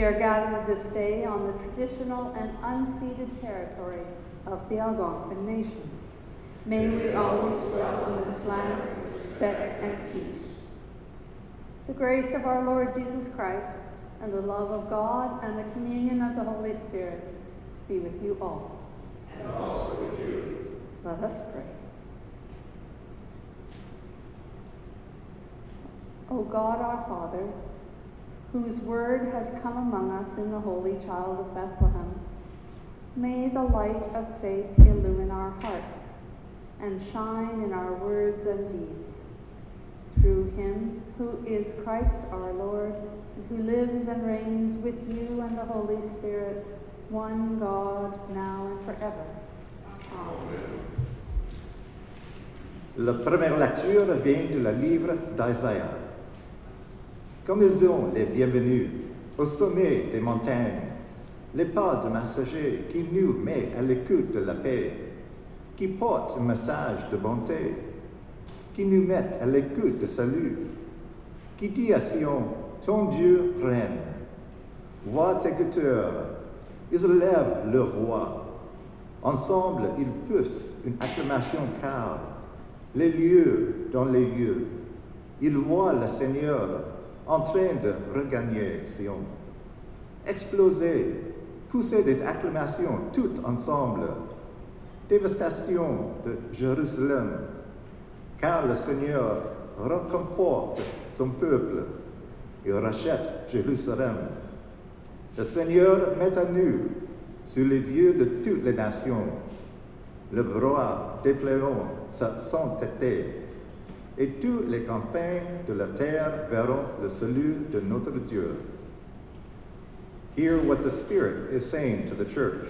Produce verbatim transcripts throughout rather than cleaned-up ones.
are gathered this day on the traditional and unceded territory of the Algonquin Nation. May we always dwell in this land with respect and peace. The grace of our Lord Jesus Christ and the love of God and the communion of the Holy Spirit be with you all. And also with you. Let us pray. O God, our Father, whose word has come among us in the Holy Child of Bethlehem, may the light of faith illumine our hearts and shine in our words and deeds. Through him, who is Christ our Lord, and who lives and reigns with you and the Holy Spirit, one God, now and forever. Amen. La première lecture vient du livre d'Isaïe. Comme ils ont les bienvenus au sommet des montagnes, les pas de messagers qui nous met à l'écoute de la paix, qui portent un message de bonté, qui nous mettent à l'écoute de salut, qui dit à Sion, ton Dieu règne. Vois tes écouteurs, ils élèvent leur voix. Ensemble, ils poussent une acclamation car les lieux dans les lieux, ils voient le Seigneur en train de regagner Sion. Exploser, pousser des acclamations toutes ensemble. Dévastation de Jérusalem, car le Seigneur réconforte son peuple et rachète Jérusalem. Le Seigneur met à nu, sous les yeux de toutes les nations, le roi déployant sa sainteté, et tous les confins de la terre verront le salut de notre Dieu. Hear what the Spirit is saying to the church.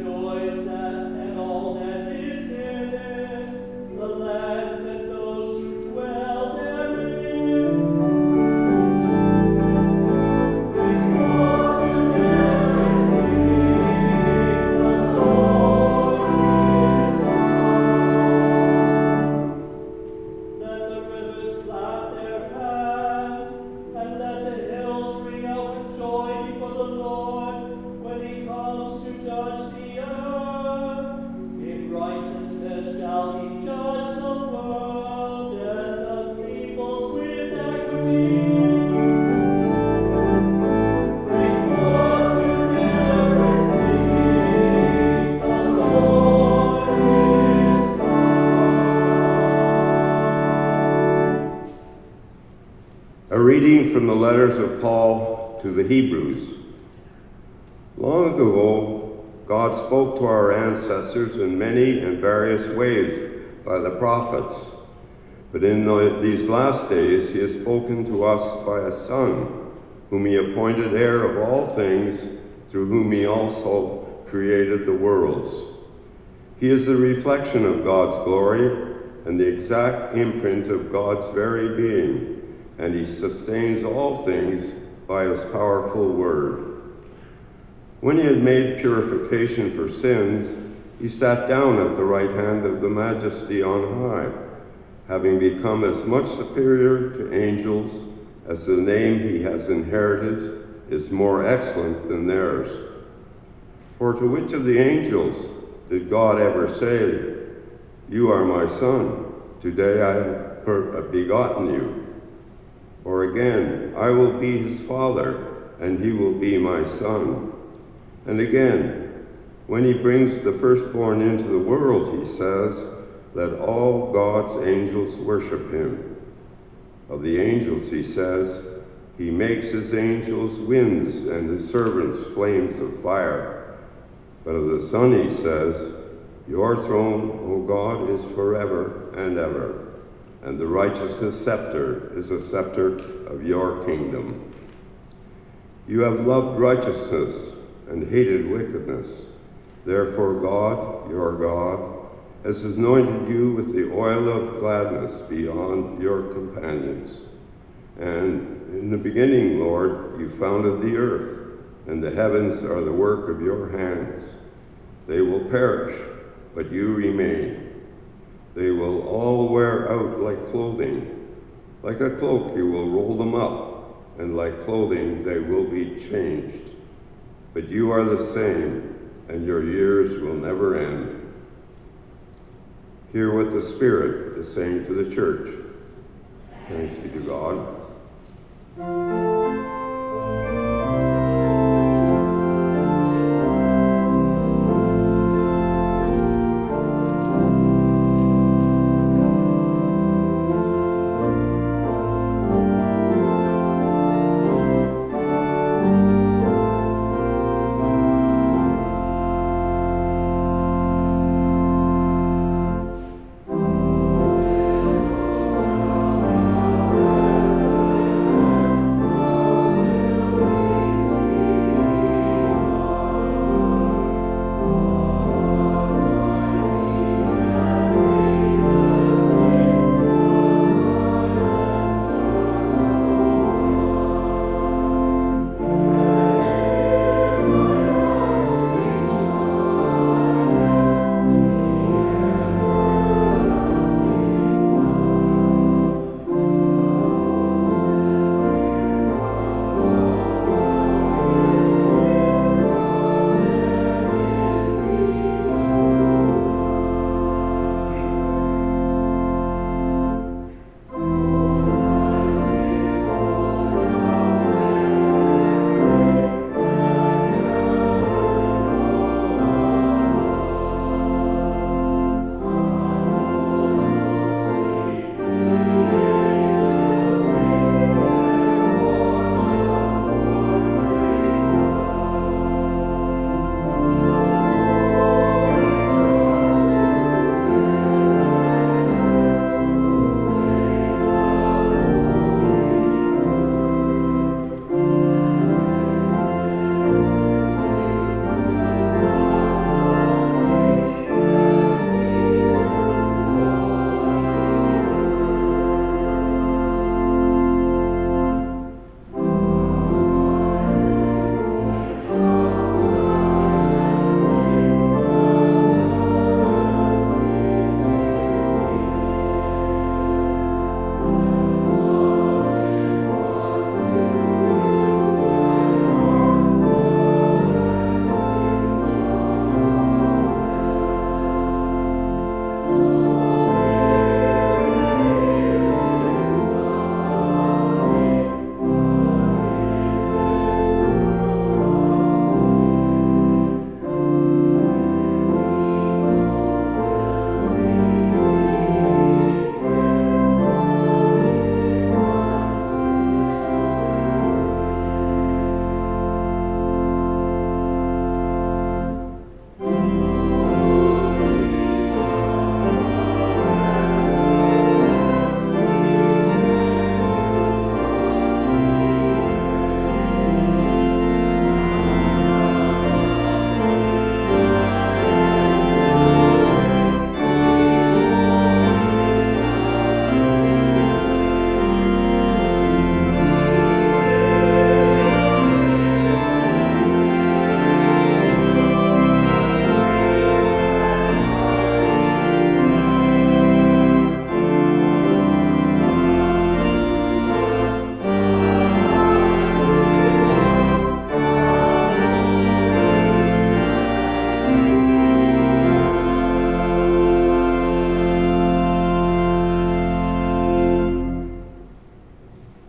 Those who A reading from the letters of Paul to the Hebrews. Long ago, God spoke to our ancestors in many and various ways by the prophets. But in the, these last days, he has spoken to us by a Son, whom he appointed heir of all things, through whom he also created the worlds. He is the reflection of God's glory and the exact imprint of God's very being, and he sustains all things by his powerful word. When he had made purification for sins, he sat down at the right hand of the Majesty on high, having become as much superior to angels as the name he has inherited is more excellent than theirs. For to which of the angels did God ever say, "You are my son, today I have begotten you"? Or again, "I will be his father, and he will be my son"? And again, when he brings the firstborn into the world, he says, "Let all God's angels worship him." Of the angels, he says, "He makes his angels winds and his servants flames of fire." But of the Son, he says, "Your throne, O God, is forever and ever, and the righteousness scepter is a scepter of your kingdom. You have loved righteousness and hated wickedness. Therefore God, your God, has anointed you with the oil of gladness beyond your companions. And in the beginning, Lord, you founded the earth, and the heavens are the work of your hands. They will perish, but you remain. They will all wear out like clothing. Like a cloak you will roll them up, and like clothing they will be changed. But you are the same, and your years will never end." Hear what the Spirit is saying to the church. Thanks be to God.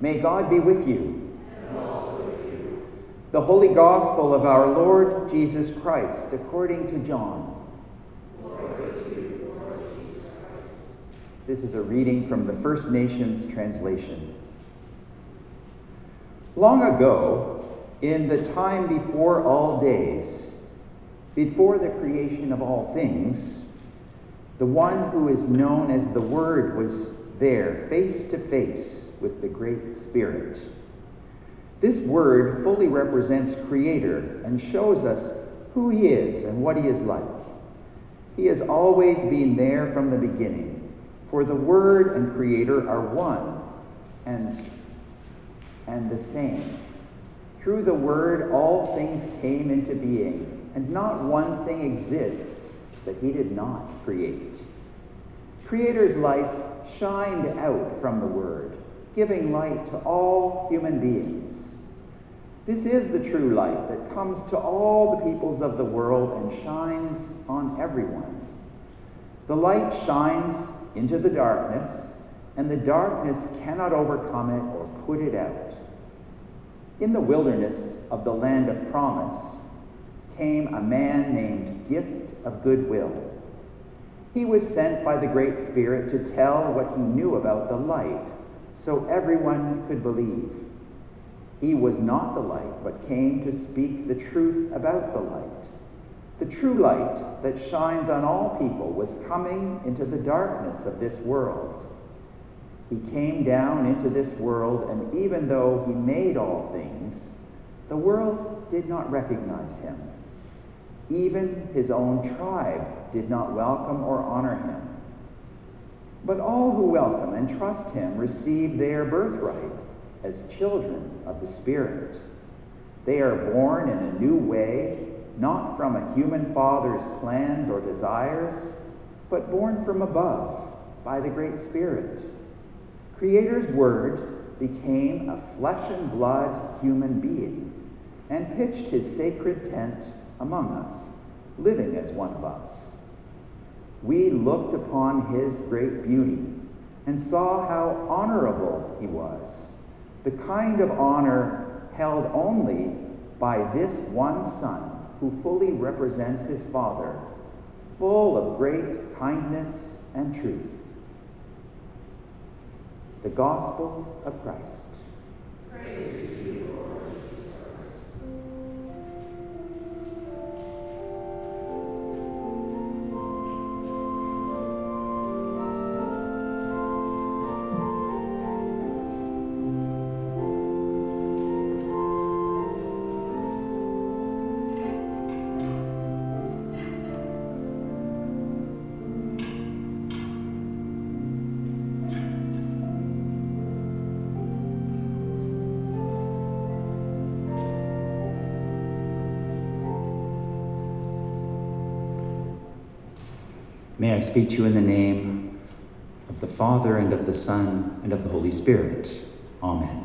May God be with you. And also with you. The Holy Gospel of our Lord Jesus Christ, according to John. Glory to you, Lord Jesus Christ. This is a reading from the First Nations translation. Long ago, in the time before all days, before the creation of all things, the one who is known as the Word was there, face to face with the Great Spirit. This Word fully represents Creator and shows us who he is and what he is like. He has always been there from the beginning, for the Word and Creator are one and, and the same. Through the Word, all things came into being, and not one thing exists that he did not create. Creator's life shined out from the Word, giving light to all human beings. This is the true light that comes to all the peoples of the world and shines on everyone. The light shines into the darkness, and the darkness cannot overcome it or put it out. In the wilderness of the land of promise came a man named Gift of Goodwill. He was sent by the Great Spirit to tell what he knew about the light, so everyone could believe. He was not the light, but came to speak the truth about the light. The true light that shines on all people was coming into the darkness of this world. He came down into this world, and even though he made all things, the world did not recognize him. Even his own tribe did not welcome or honor him. But all who welcome and trust him receive their birthright as children of the Spirit. They are born in a new way, not from a human father's plans or desires, but born from above by the Great Spirit. Creator's Word became a flesh and blood human being and pitched his sacred tent among us, living as one of us. We looked upon his great beauty and saw how honorable he was, the kind of honor held only by this one Son who fully represents his Father, full of great kindness and truth. The Gospel of Christ. Praise to you, Lord Jesus Christ. May I speak to you in the name of the Father, and of the Son, and of the Holy Spirit. Amen.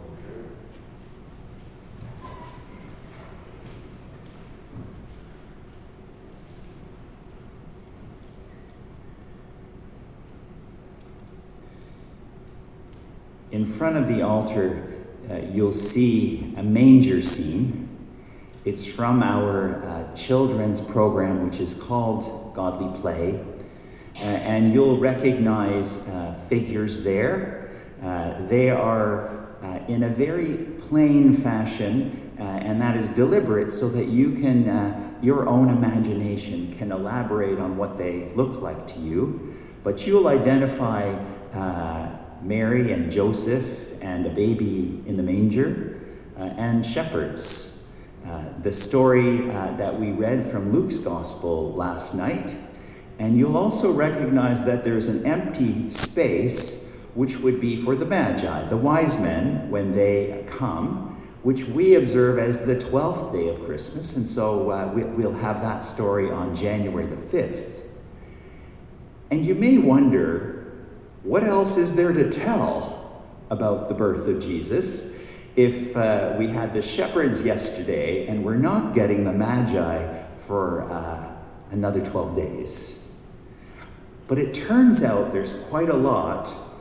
In front of the altar, uh, you'll see a manger scene. It's from our uh, children's program, which is called Godly Play. Uh, and you'll recognize uh, figures there. Uh, they are uh, in a very plain fashion, uh, and that is deliberate so that you can, uh, your own imagination can elaborate on what they look like to you. But you'll identify uh, Mary and Joseph and a baby in the manger uh, and shepherds. Uh, the story uh, that we read from Luke's Gospel last night. And you'll also recognize that there's an empty space, which would be for the Magi, the wise men, when they come, which we observe as the twelfth day of Christmas. And so uh, we, we'll have that story on January the fifth. And you may wonder, what else is there to tell about the birth of Jesus? If uh, we had the shepherds yesterday and we're not getting the Magi for uh, another twelve days. But it turns out there's quite a lot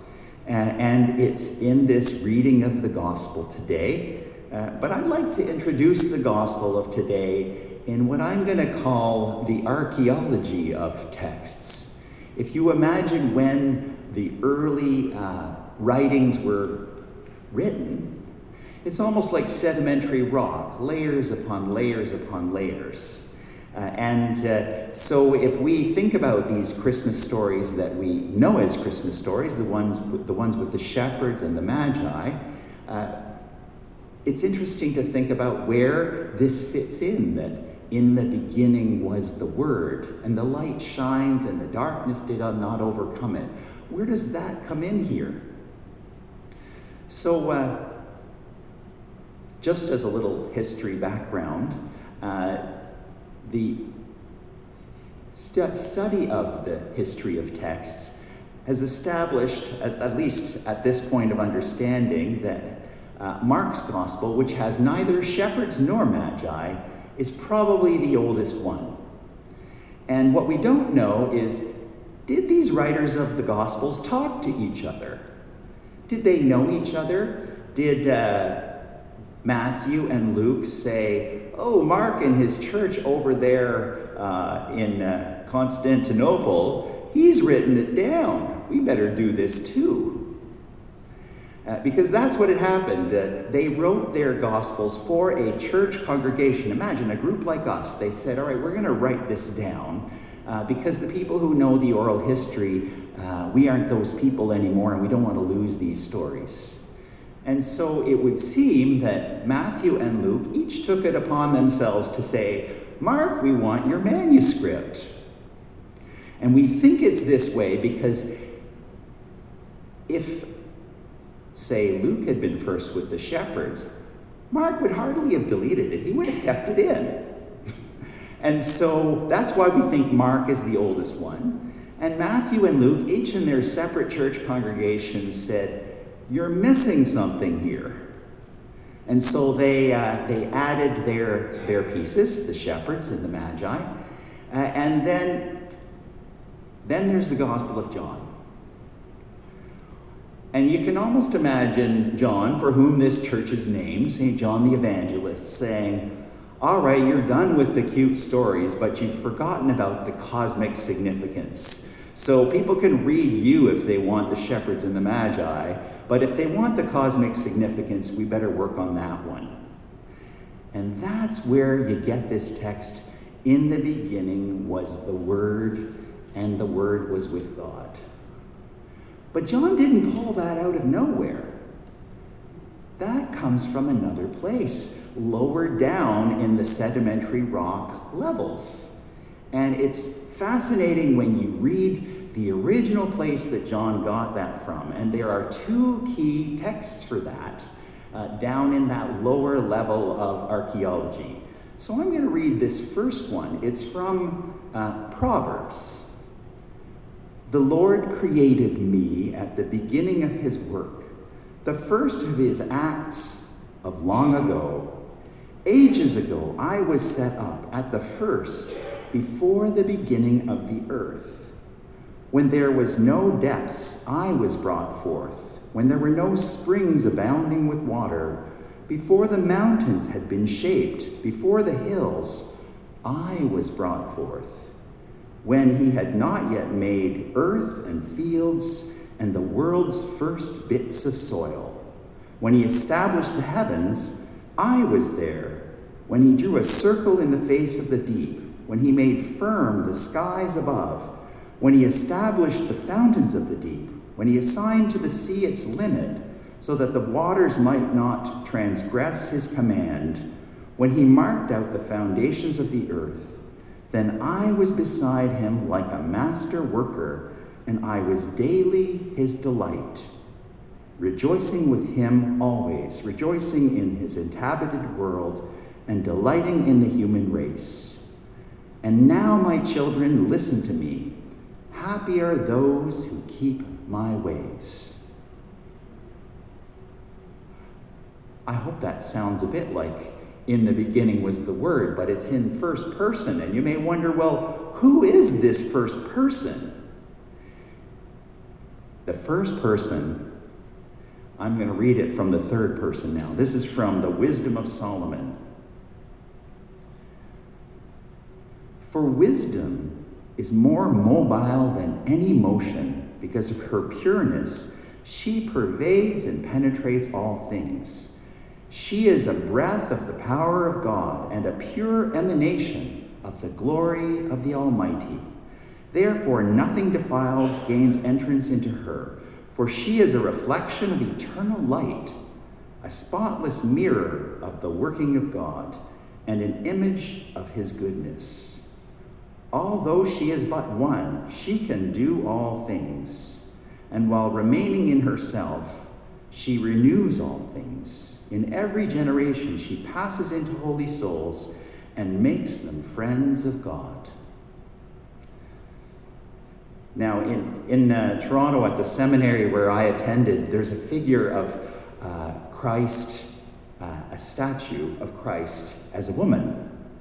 and it's in this reading of the gospel today. Uh, but I'd like to introduce the gospel of today in what I'm going to call the archaeology of texts. If you imagine when the early uh, writings were written, it's almost like sedimentary rock, layers upon layers upon layers. Uh, and uh, so if we think about these Christmas stories that we know as Christmas stories, the ones, the ones with the shepherds and the magi, uh, it's interesting to think about where this fits in, that in the beginning was the Word, and the light shines and the darkness did not overcome it. Where does that come in here? So uh, just as a little history background, uh, the st- study of the history of texts has established, at, at least at this point of understanding, that uh, Mark's gospel, which has neither shepherds nor magi, is probably the oldest one. And what we don't know is, did these writers of the gospels talk to each other? Did they know each other? Did uh, Matthew and Luke say, oh, Mark and his church over there uh, in uh, Constantinople, he's written it down. We better do this too. Uh, because that's what had happened. Uh, they wrote their gospels for a church congregation. Imagine a group like us. They said, all right, we're going to write this down uh, because the people who know the oral history, uh, we aren't those people anymore, and we don't want to lose these stories. And so it would seem that Matthew and Luke each took it upon themselves to say, Mark, we want your manuscript. And we think it's this way because if, say, Luke had been first with the shepherds, Mark would hardly have deleted it. He would have kept it in. And so that's why we think Mark is the oldest one. And Matthew and Luke, each in their separate church congregations, said, you're missing something here. And so they uh, they added their, their pieces, the shepherds and the magi. Uh, and then, then there's the Gospel of John. And you can almost imagine John, for whom this church is named, Saint John the Evangelist, saying, all right, you're done with the cute stories, but you've forgotten about the cosmic significance. So people can read you if they want the shepherds and the magi, but if they want the cosmic significance, we better work on that one. And that's where you get this text, in the beginning was the Word, and the Word was with God. But John didn't pull that out of nowhere. That comes from another place, lower down in the sedimentary rock levels. And it's fascinating when you read the original place that John got that from. And there are two key texts for that, uh, down in that lower level of archaeology. So I'm going to read this first one. It's from uh, Proverbs. The Lord created me at the beginning of his work, the first of his acts of long ago. Ages ago I was set up at the first, before the beginning of the earth. When there was no depths, I was brought forth. When there were no springs abounding with water, before the mountains had been shaped, before the hills, I was brought forth. When he had not yet made earth and fields and the world's first bits of soil. When he established the heavens, I was there. When he drew a circle in the face of the deep, when he made firm the skies above, when he established the fountains of the deep, when he assigned to the sea its limit, so that the waters might not transgress his command, when he marked out the foundations of the earth, then I was beside him like a master worker, and I was daily his delight, rejoicing with him always, rejoicing in his inhabited world, and delighting in the human race. And now, my children, listen to me. Happy are those who keep my ways. I hope that sounds a bit like in the beginning was the Word, but it's in first person. And you may wonder, well, who is this first person? The first person I'm going to read it from the third person now. This is from the Wisdom of Solomon. For wisdom is more mobile than any motion. Because of her pureness, she pervades and penetrates all things. She is a breath of the power of God and a pure emanation of the glory of the Almighty. Therefore, nothing defiled gains entrance into her, for she is a reflection of eternal light, a spotless mirror of the working of God, and an image of his goodness. Although she is but one, she can do all things, and while remaining in herself, she renews all things. In every generation, she passes into holy souls and makes them friends of God. Now, in, in uh, Toronto, at the seminary where I attended, there's a figure of uh, Christ, uh, a statue of Christ as a woman.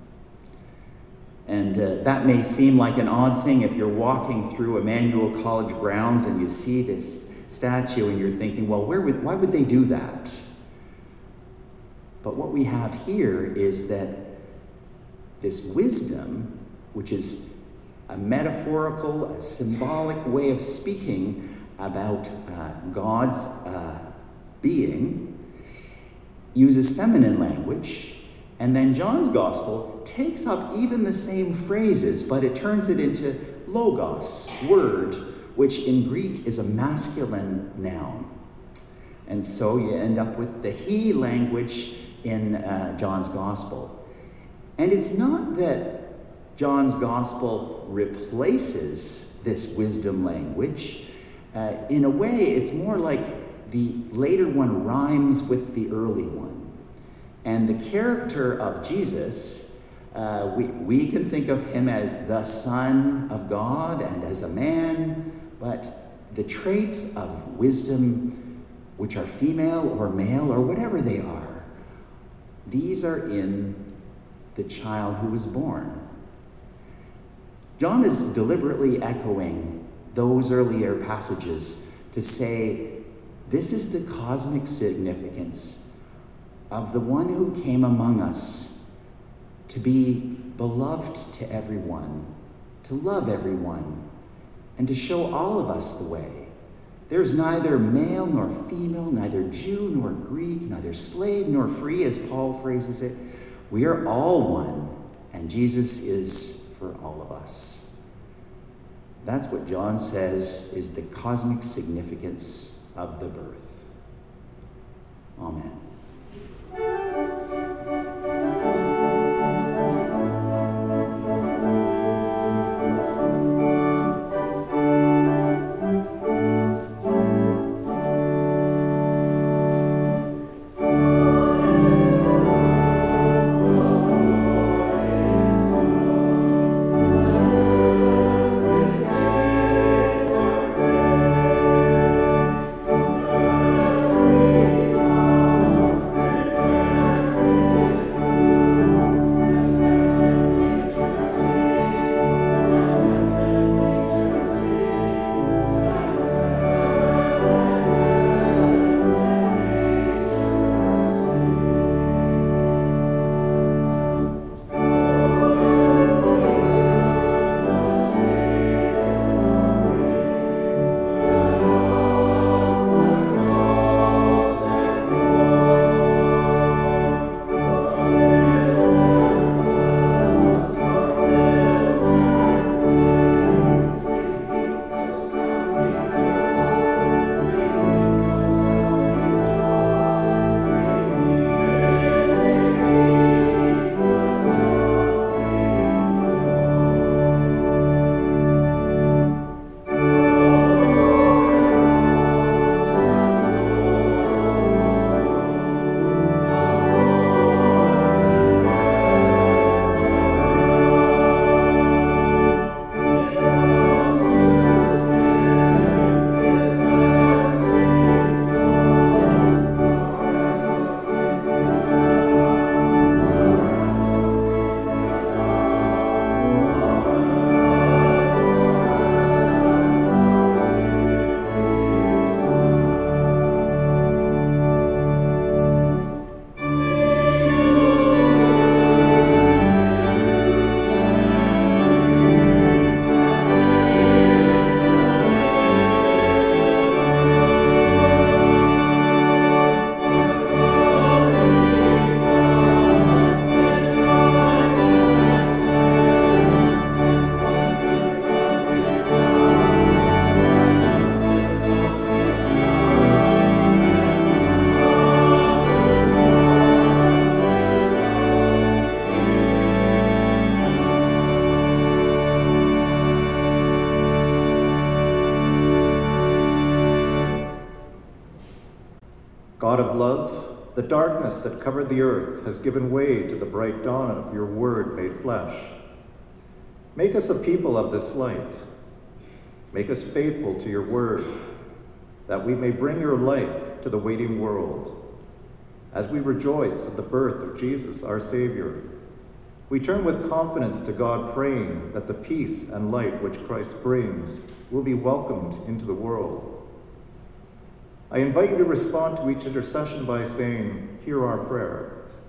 And uh, that may seem like an odd thing if you're walking through Emmanuel College grounds and you see this statue and you're thinking, well, where would, why would they do that? But what we have here is that this wisdom, which is a metaphorical, a symbolic way of speaking about uh, God's uh, being, uses feminine language, and then John's gospel takes up even the same phrases, but it turns it into logos, word, which in Greek is a masculine noun. And so you end up with the he language in uh, John's gospel. And it's not that John's gospel replaces this wisdom language. Uh, in a way, it's more like the later one rhymes with the early one. And the character of Jesus, uh, we, we can think of him as the Son of God and as a man, but the traits of wisdom, which are female or male or whatever they are, these are in the child who was born. John is deliberately echoing those earlier passages to say, this is the cosmic significance of the one who came among us to be beloved to everyone, to love everyone, and to show all of us the way. There's neither male nor female, neither Jew nor Greek, neither slave nor free, as Paul phrases it. We are all one, and Jesus is for all of us. That's what John says is the cosmic significance of the birth. Amen. God of love, the darkness that covered the earth has given way to the bright dawn of your word made flesh. Make us a people of this light. Make us faithful to your word, that we may bring your life to the waiting world. As we rejoice at the birth of Jesus, our Savior, we turn with confidence to God, praying that the peace and light which Christ brings will be welcomed into the world. I invite you to respond to each intercession by saying, "Hear our prayer."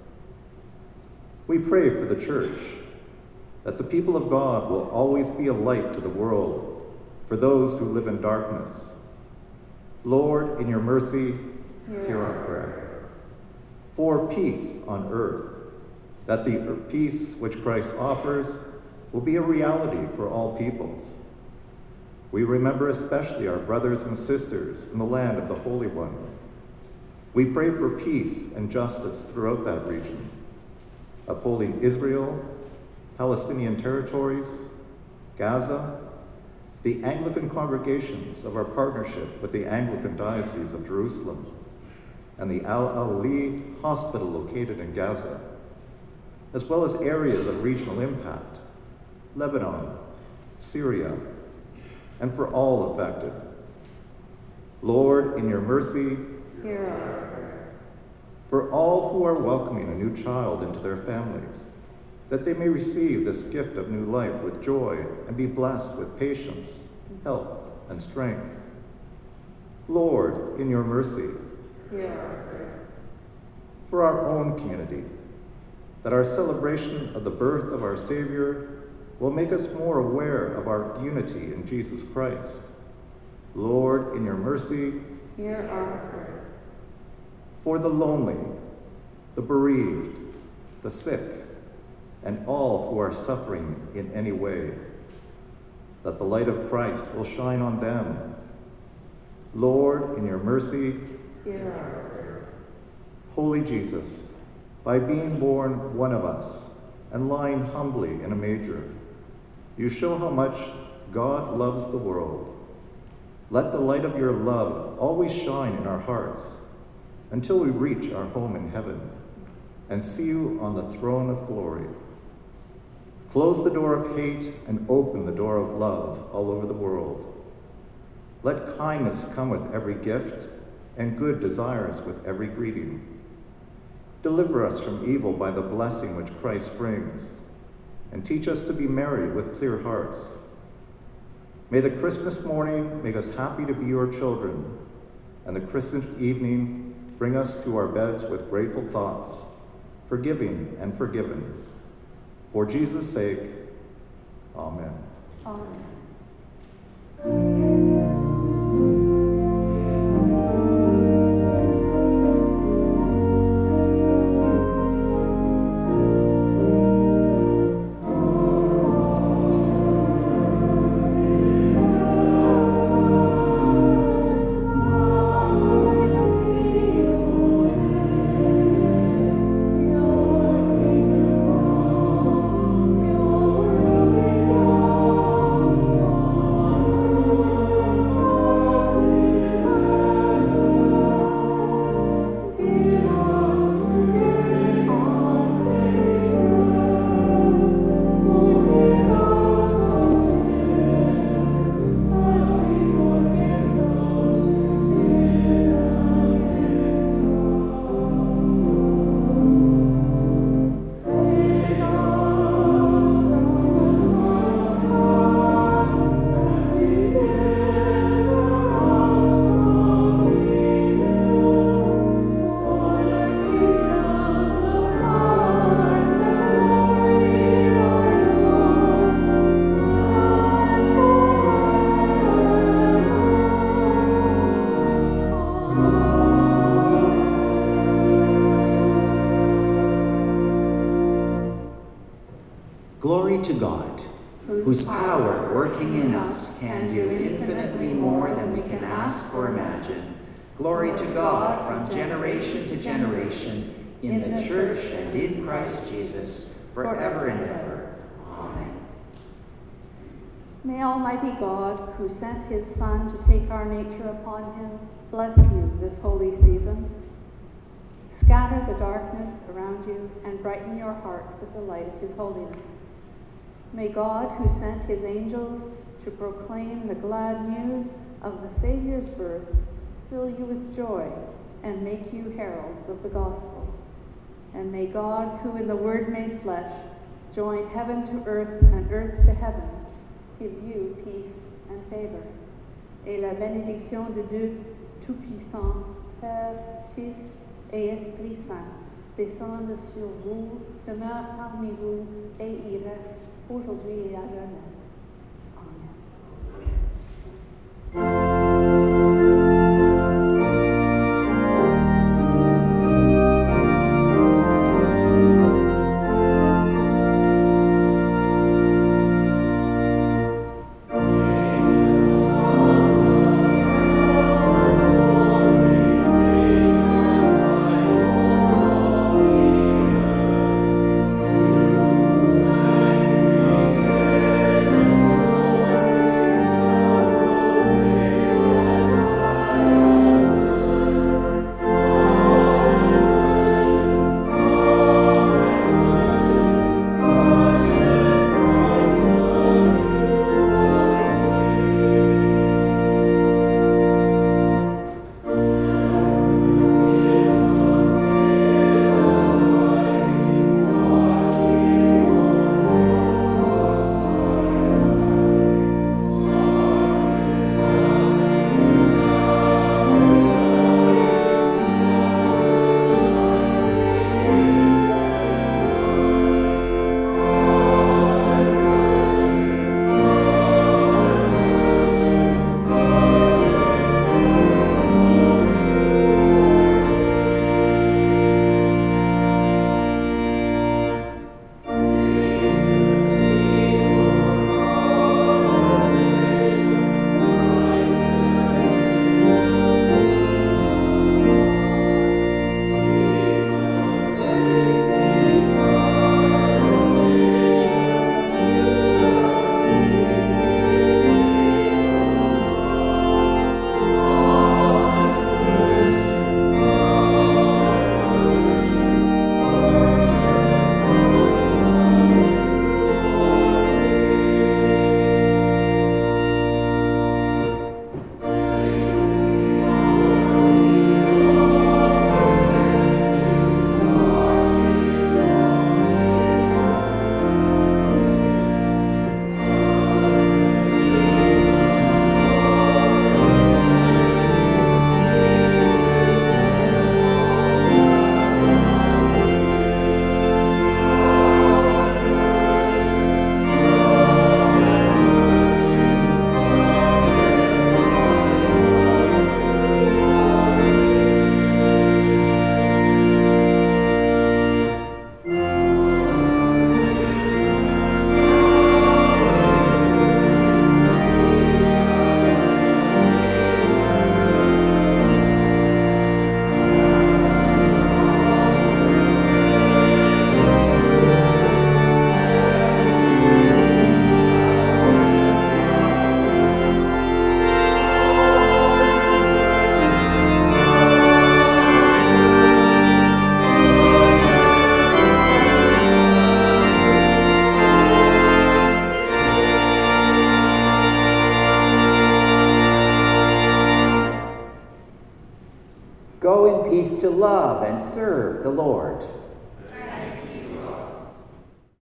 We pray for the church, that the people of God will always be a light to the world for those who live in darkness. Lord, in your mercy, hear our prayer. For peace on earth, that the peace which Christ offers will be a reality for all peoples. We remember especially our brothers and sisters in the land of the Holy One. We pray for peace and justice throughout that region, upholding Israel, Palestinian territories, Gaza, the Anglican congregations of our partnership with the Anglican Diocese of Jerusalem, and the Al-Ali Hospital located in Gaza, as well as areas of regional impact, Lebanon, Syria, and for all affected. Lord, in your mercy, Hear our prayer. for all who are welcoming a new child into their family, that they may receive this gift of new life with joy and be blessed with patience, health, and strength. Lord, in your mercy, Hear our prayer. for our own community, that our celebration of the birth of our Savior will make us more aware of our unity in Jesus Christ. Lord, in your mercy, Hear our prayer. for the lonely, the bereaved, the sick, and all who are suffering in any way, that the light of Christ will shine on them. Lord, in your mercy, Hear our prayer. Holy Jesus, by being born one of us and lying humbly in a manger, you show how much God loves the world. Let the light of your love always shine in our hearts until we reach our home in heaven and see you on the throne of glory. Close the door of hate and open the door of love all over the world. Let kindness come with every gift and good desires with every greeting. Deliver us from evil by the blessing which Christ brings, and teach us to be merry with clear hearts. May the Christmas morning make us happy to be your children, and the Christmas evening bring us to our beds with grateful thoughts, forgiving and forgiven. For Jesus' sake, amen. Amen. Glory to God, whose power working in us can do infinitely more than we can ask or imagine. Glory to God from generation to generation, in the church and in Christ Jesus, forever and ever. Amen. May Almighty God, who sent his Son to take our nature upon him, bless you this holy season, scatter the darkness around you, and brighten your heart with the light of his holiness. May God, who sent his angels to proclaim the glad news of the Savior's birth, fill you with joy and make you heralds of the gospel. And may God, who in the Word made flesh, joined heaven to earth and earth to heaven, give you peace and favor. Et la bénédiction de Dieu Tout-Puissant, Père, Fils et Esprit Saint, descende sur vous, demeure parmi vous et y reste aujourd'hui et à jamais. Go in peace to love and serve the Lord.